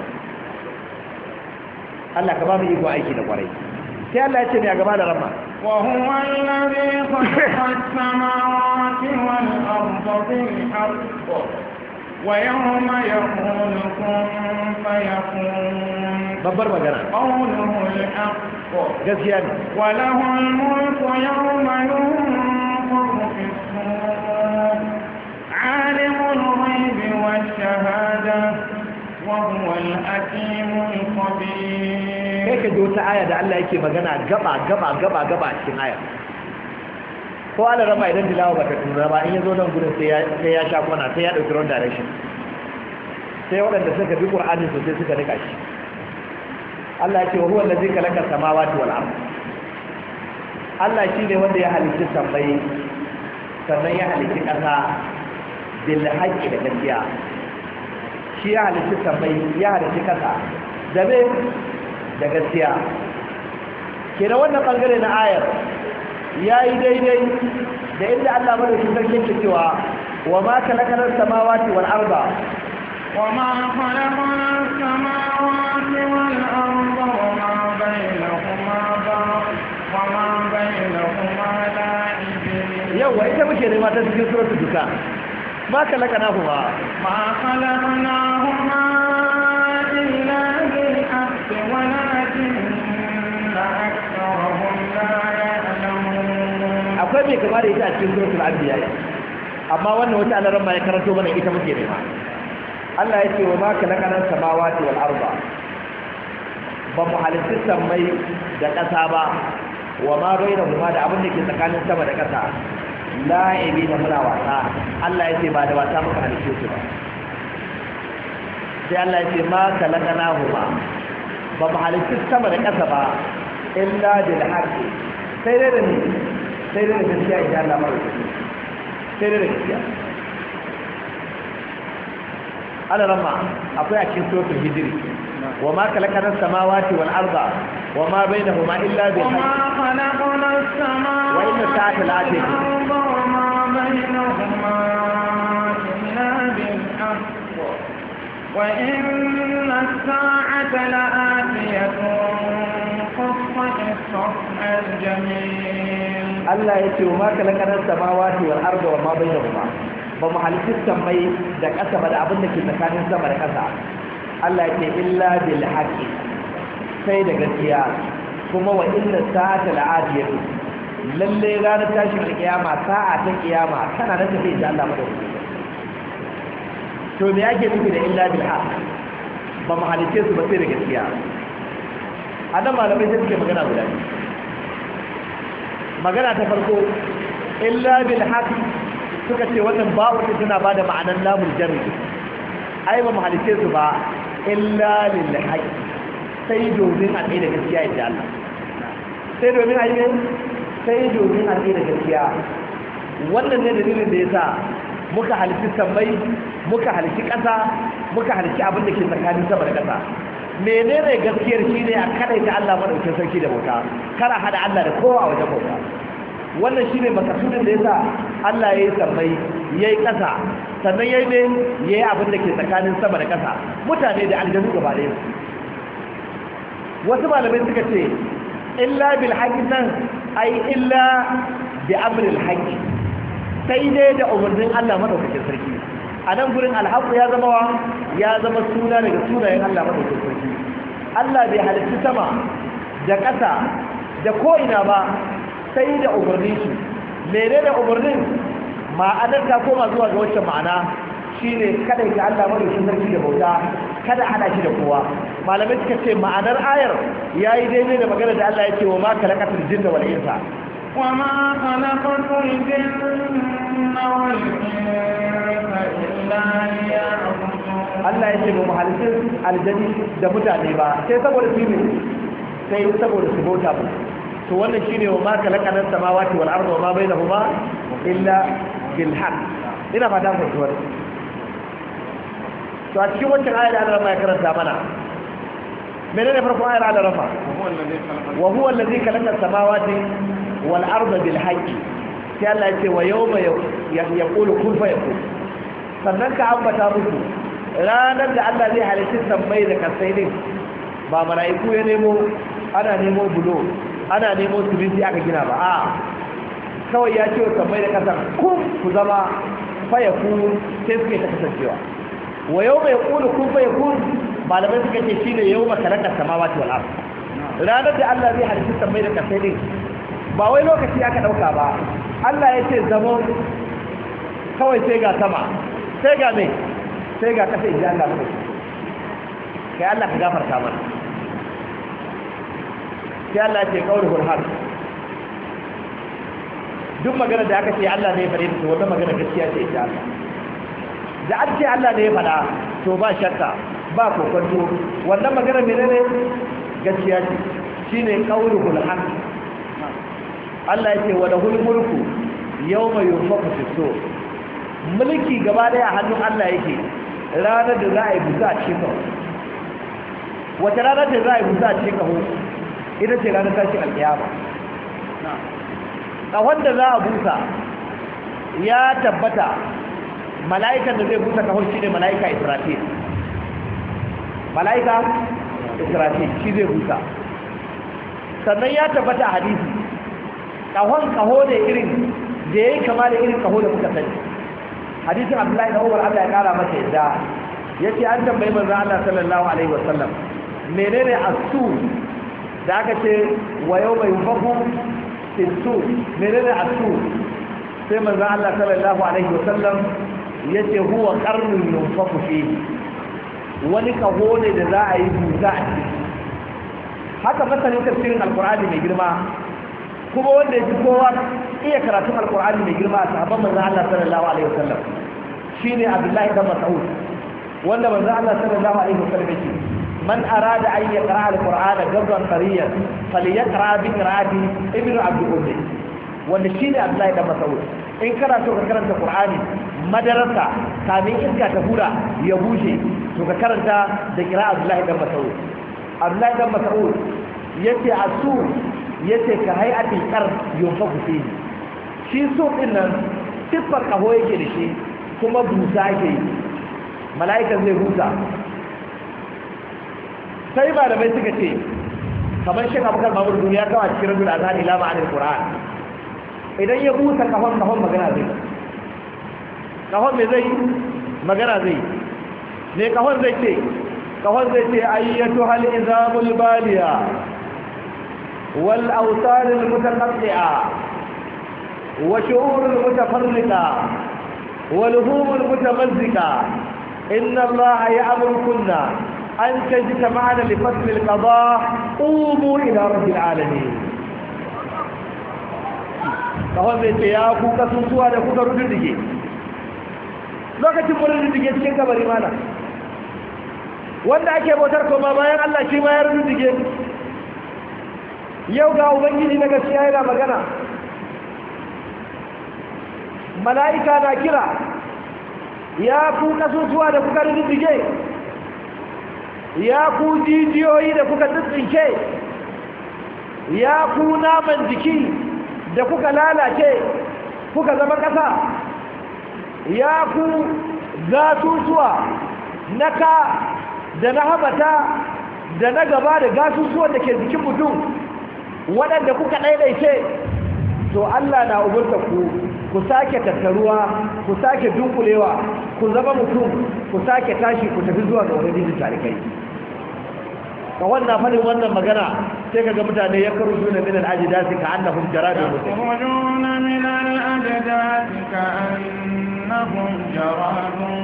Allah ka ba mu iko aiki da kwarai sai Allah ya ce ne a gaba da rama wa huwa alladhi khalaqa as-samawati wal arda bil haqq wa yawma yaqulu kun fayakun babbar magana qawluhu al-haqq gaskiya ne wa lahu al-mulku yawma yunfakhu fi as-sur 'alimul ghaibi wash-shahada wa huwa al-hakimul khabir kai ka ji wata aya da Allah yake magana gaba gaba gaba gaba a cikin aya ko Allah rama idan tilawa bata tura ba in yazo nan gurin sai ya sai ya sha kwana sai ya dauki wrong direction sai waɗanda suka bi Qur'ani sosai suka rika shi Allah yake wa huwa allazi khalaqa samawati wal ard Allah shine wanda ya halitta sammai sannan ya halitta ƙasa bil haqqi da gaskiya shi ya halitta sammai ya halitta ƙasa da me da gaskiya kenan wannan bangare na ayar yayi daidai da inda Allah madaukakin sarki yake cewa wa ma khalaqana samawati wal arda wa ma khalaqana samawati wal arda wa ma bainahuma wa ma bainahuma la'ibin yawa ita muke nema ta cikin suratul duka ma khalaqana huma ma khalaqna huma illa bil haqqi walakinna aktharahum la ya'lamun akwai mai kama da ita a cikin suratul anbiya amma wannan wata alaran ma ya karanto mana ita muke nema Allah ya ce wa ma khalaqana samawati wal arda ba mu halitta sammai da ƙasa ba wa ma bainahuma da abin da ke tsakanin sama da ƙasa la'ibi da muna wasa Allah ya ce ba da wasa muka halitta su ba sai Allah ya ce ma khalaqana huma ba mu halitta sama da ƙasa ba illa bil haqqi sai dai da ni sai da gaskiya insha Allah ba sai da gaskiya ala ramma akwai a cikin suratul hijri wa ma khalaqna as-samawati wal arda wa ma bainahuma illa bil haqq wa ma khalaqna as-samawati wa inna sa'ata la'atiyah wa ma bainahuma illa bil haqq wa inna as-sa'ata la'atiyatun fasfa'il jamil Allah yace wa ma khalaqna as-samawati wal arda wa ma bainahuma ba mu halittar mai da ƙasa ba da abin da ke tsakanin sama da ƙasa Allah ya ce illa bil haqqi sai da gaskiya kuma wa inna sa'ata la'atiyatu lalle ranar tashin kiyama sa'a ta kiyama tana nan tafi da Allah madaukaki to me yake nufi da illa bil haqq ba mu halitte su ba sai da gaskiya adam malamai sai suke magana guda magana ta farko illa bil haqq suka ce wannan ba'u ce tana bada ma'anar lamul jarri ai ba mu halice su ba illa lil haqq sai domin a tsaye da gaskiya inda Allah sai domin a yi sai domin a tsaye da gaskiya wannan ne dalilin da yasa muka halici sammai muka halici ƙasa muka halici abin da ke tsakanin sama da ƙasa menene gaskiyar shi ne a kadaita Allah madaukakin sarki da bauta kara hada Allah da kowa a wajen bauta wannan shine makasudin da yasa Allah yayi sammai yayi ƙasa sannan yayi ne yayi abin da ke tsakanin sama da ƙasa mutane da aljanu gaba ɗaya wasu malamai suka ce illa bil haqqi nan ai illa bi amril haqqi sai dai da umarnin Allah madaukakin sarki a nan gurin alhaqu ya zama wa ya zama suna daga sunayen Allah madaukakin sarki Allah bai halitta sama da ƙasa da ko ina ba sai da umarnin shi mene da umarnin ma'anar ta koma zuwa ga wacce ma'ana shine kada ka Allah madaukakin sarki da bauta kada hada shi da kowa malamai suka ce ma'anar ayar yayi daidai da magana da Allah yake wa ma khalaqatul jinna wal insa wa ma khalaqatul jinna wal insa illa liya'budun Allah yake ba mu halittar aljanni da mutane ba sai saboda su ne sai saboda su bauta ba to wannan shine wa ma khalaqana samawati wal arda wa ma bainahuma illa bil haqq ina fata ku tuwar to a cikin wannan ayar Allah ya karanta mana menene farkon ayar Allah rafa wa huwa allazi khalaqa samawati wal arda bil haqq sai Allah ya ce wa yawma yaqulu kun fayakun sannan ka ambata musu ranar da Allah zai halitta sammai da kasai din ba mala'iku ya nemo ana nemo bulo ana nemo siminti aka gina ba a kawai ya ce wa sammai da kasar kun ku zama fayakun sai suke ta kasancewa wa yau mai kulu kun fayakun malamai suka ce shi ne yau makalaka samawati wal ard ranar da Allah zai halitta sammai da kasai din ba wai lokaci aka dauka ba Allah ya ce zama kawai sai ga sama sai ga mai sai ga kasa idan Allah mutu kai Allah ka gafarta mana sai Allah ce qaulul haq duk magana da aka ce Allah ne ya fare ta wannan magana gaskiya ce ita Allah da an ce Allah ne ya fada to ba shakka ba kokonto wannan magana menene gaskiya ce shine qaulul haq Allah ya ce wa lahul mulku yawma yunfaqu fis-sur mulki gaba daya a hannun Allah yake ranar da za a yi busa a cikin kawo wata ranar da za a yi busa a cikin kawo ita ce ranar tashin alkiyama a wanda za a busa ya tabbata mala'ikan da zai busa kahon shi ne mala'ika israfil mala'ika israfil shi zai busa sannan ya tabbata a hadisi kahon kaho da irin da ya yi kama da irin kaho da muka sani hadisin abdullahi da umar Allah ya kara masa yadda yace an tambayi manzo Allah sallallahu alaihi wasallam menene asu da aka ce wa yawma yunfaku fisu menene asu sai manzo Allah sallallahu alaihi wasallam yace huwa qarnun yunfaku fihi wani kaho ne da za a yi buza a ciki haka masanin tafsirin alqur'ani mai girma kuma wanda ya fi kowa iya karatun alkur'ani mai girma a sahabban manzan Allah sallallahu alaihi wasallam shine Abdullahi ibn Mas'ud wanda manzan Allah sallallahu alaihi wasallam yake man arada an yaqra alqur'ana gabran tariyan falyaqra bi qira'ati ibn Abd Umm wanda shine Abdullahi dan Mas'ud in kana so ka karanta Qur'ani madarasa kamin iska ta hura ya bushe to ka karanta da kira Abdullahi dan Mas'ud Abdullahi dan Mas'ud yace asu yace ka hay'atil qar yunfaku fihi shi so din nan siffar kaho yake da shi kuma busa yake mala'ikan zai busa sai malamai suka ce kamar shi abubakar mamur duniya kawai cikin rajul azhari la ma'anil qur'an idan ya busa kahon kahon magana zai kahon me zai magana zai ne kahon zai ce kahon zai ce ayyatu hal izamul baliya wal awtar al mutaqatti'a wa shu'ur al mutafarriqa wal hum al mutamazziqa inna allaha ya'murukunna an tajtama'na li fasl al qada qumu ila rabbil alamin kahon zai ce ya ku kasusuwa da kuka rududdige lokacin mun rududdige cikin kabari mana wanda ake bautar koma bayan Allah shi ma ya rududdige yau ga ubangiji na gaskiya yana magana mala'ika na kira ya ku kasusuwa da kuka rududdige ya ku jijiyoyi da kuka tsitsinke ya ku naman jiki da kuka lalace kuka zama ƙasa ya ku gasusuwa na ka da na hamata da na gaba da gasusuwan da ke jikin mutum waɗanda kuka ɗaiɗaice to Allah na umarta ku ku sake tattaruwa ku sake dunkulewa ku zama mutum ku sake tashi ku tafi zuwa ga wani jijin tarikai ka wannan fadin wannan magana sai kaga mutane ya karu juna min al-ajdasi ka annahum jaradun yakhrujuna min al-ajdasi ka annahum jaradun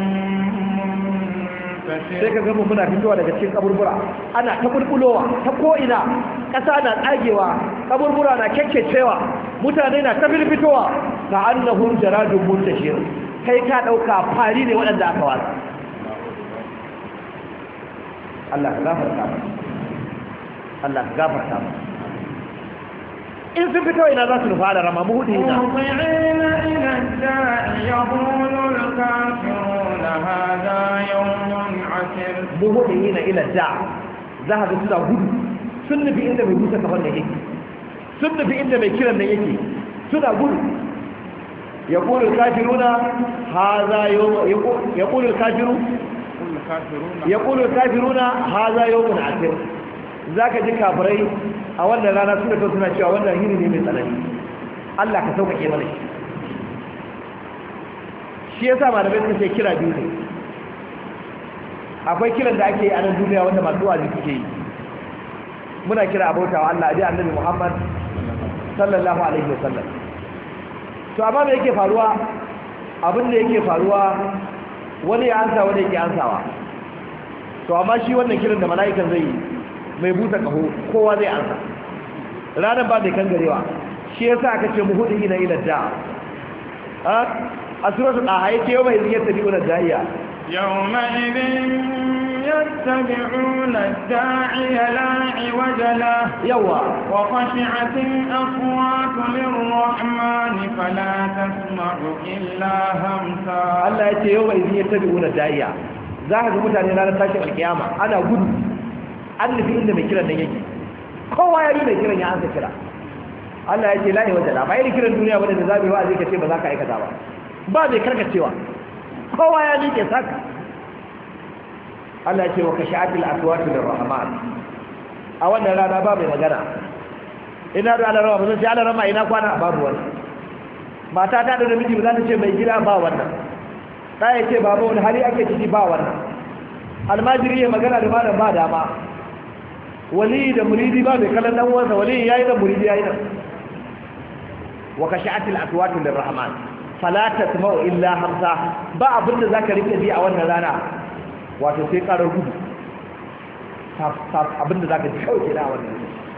sai kaga mu muna fitowa daga cikin kaburbura ana ta bulbulowa ta ko ina kasa na tsagewa kaburbura na kekkecewa mutane na ta fitowa ka annahum jaradun muntashir kai ka dauka fari ne waɗanda aka wasa Allah ka gafarta mu Allah ka gafarta mu in sun fito ina za su nufa da rama muhudi ina mu'minina ila da'i yaqulu al-kafiruna hadha yawmun 'asir muhudi ina ila da'i za ka suna gudu sun nufi inda mai busa kafan da yake sun nufi inda mai kiran da yake suna gudu yaqulu al-kafiruna hadha yawm yaqulu al-kafiru yaqulu al-kafiruna hadha yawmun 'asir zaka ji kafirai a wannan rana suna to suna cewa wannan yini ne mai tsanani Allah ka sauƙaƙe mana shi shi yasa malamai suka ce kira biyu ne akwai kiran da ake yi a nan duniya wanda masu wa'azi suke yi muna kira abautawa Allah ji annabi Muhammad sallallahu alaihi wasallam to amma me yake faruwa abin da yake faruwa wani ya ansa wani yake ansawa to amma shi wannan kiran da mala'ikan zai yi mai buta kaho kowa zai ansa ranar ba da kangarewa shi yasa aka ce muhudu ina ila da a suratul daha yake yau mai ziyar tabi'una da'iya yawma idin yattabi'una da'iya la iwaja la yawa wa khashi'atin aswatu lirrahmani fala tasma'u illa hamsa Allah yace yau mai ziyar tabi'una da'iya za ka ga mutane ranar tashin alkiyama ana gudu an nufi inda mai kiran nan yake kowa ya yi mai kiran ya ansa kira Allah ya ce la'i wajen ba irin kiran duniya wadda za mu yi wa'azi ka ce ba za ka aikata ba ba mai karkacewa kowa ya miƙe saka Allah ya ce wa kashatil aswatu lirrahman a wannan rana ba mai magana ina da Allah rawa ba zan ce Allah rama ina kwana babu wani mata ta da namiji ba za ta ce mai gida ba wannan da ya ce babu wani hali ake ciki ba wannan almajiri ya magana da malam ba dama wali da muridi ba mai kallon dan uwansa wali yayi da muridi yayi da wa kashatil aswatu lirrahman fala tasma'u illa hamsa ba abinda zaka rike bi a wannan rana wato sai karar gudu abinda zaka ji kawai kenan a wannan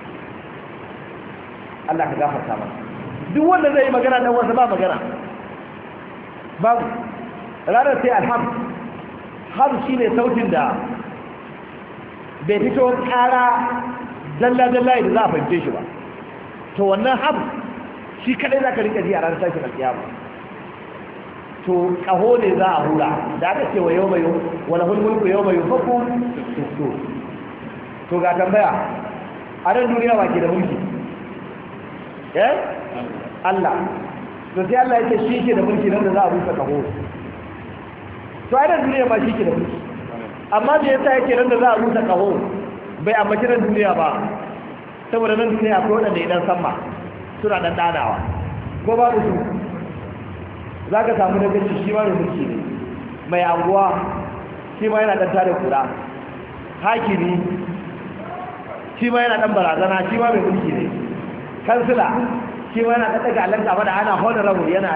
Allah ka gafarta mana duk wanda zai yi magana dan uwansa ba magana babu ranar sai alham ham shine sautin da bai fito ƙara dalla-dalla da za a fahimce shi ba to wannan ham shi kadai zaka rika ji a ranar tashin alkiyama to kaho ne za a hura da aka ce wa yawma yau wala mulku yawma yufaku to to ga tambaya a nan duniya ba ke da mulki eh Allah to sai Allah yake shi ke da mulki nan da za a rusa kaho to a nan duniya ba shi ke da mulki amma da yasa yake nan da za a rusa kaho bai ambaci nan duniya ba saboda nan duniya akwai wadanda idan samma suna dan danawa ko babu su zaka samu da gaci shi ma mai mulki ne mai anguwa shi ma yana dan tare kura hakimi shi ma yana dan barazana shi ma mai mulki ne kansila shi ma yana dan daga alanta ba da ana honorable yana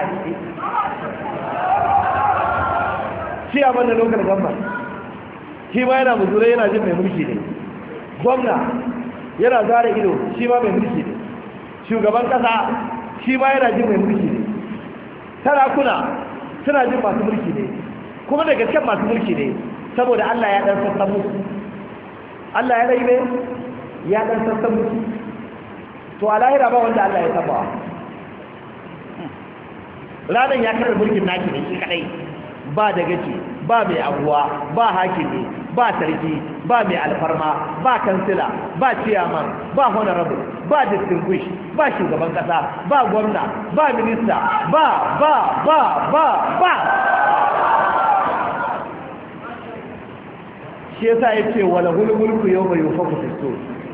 shi a banda local government shi ma yana muzure yana jin mai mulki ne gwamna yana zara ido shi ma mai mulki ne shugaban kasa shi ma yana jin mai mulki ne sarakuna suna jin masu mulki ne kuma da gaskiyar masu mulki ne saboda Allah ya dan sassan musu Allah ya rai ne ya dan sassan musu to a lahira ba wanda Allah ya taba ranar ya karar mulkin naki ne shi kadai ba da gaci ba mai abuwa ba hakimi ba sarki ba mai alfarma ba kansila ba ciyaman ba honorable ba distinguished ba shugaban kasa ba gwamna ba minista ba ba ba ba ba shi yasa yace wala hulmulku yawma yufaku fisto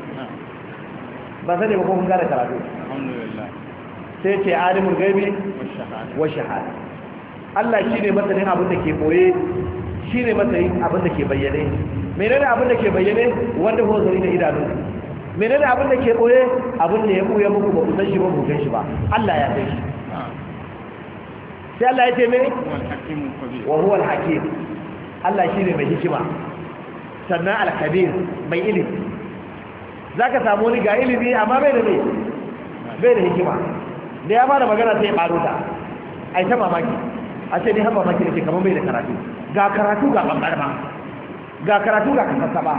ba sai ba ko kun gara karatu alhamdulillah sai ce alimul gaibi wa shahada Allah shine masanin abin da ke boye shine masanin abin da ke bayyane menene abin da ke bayyane wanda ho zari da idanu menene abin da ke boye abin da ya boye muku ba ku san shi ba ku san shi ba Allah ya san shi sai Allah ya ce me wa huwa al-hakim Allah shine mai hikima sannan al-kabir mai ilimi zaka samu ni ga ilimi amma bai da me bai da hikima da ya fara magana sai ya baro ta ai ta mamaki a ce ni har mamaki nake kamar bai da karatu ga karatu ga bangarma ga karatu ga kasassa ba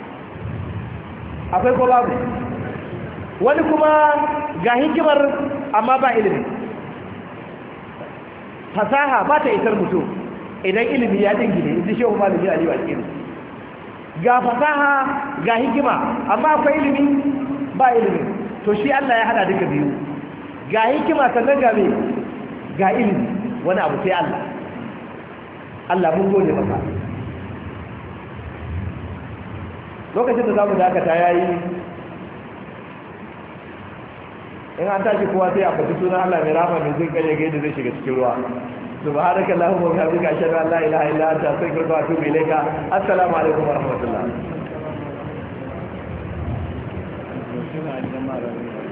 akwai ko babu wani kuma ga hikimar amma ba ilimi fasaha ba ta isar mutum idan ilimi ya dingine inda shehu malami ali wa cikin ga fasaha ga hikima amma akwai ilimi ba ilimi to shi Allah ya hada duka biyu ga hikima sannan ga me ga ilimi wani abu sai Allah Allah mun gode maka lokacin da zamu dakata yayi in an tashi kowa sai a faɗi sunan Allah mai rahama mai zai kare gaida zai shiga cikin ruwa subhanaka allahumma wa bihamdika ashhadu an la ilaha illa anta astaghfiruka wa atubu ilayka assalamu alaikum wa rahmatullah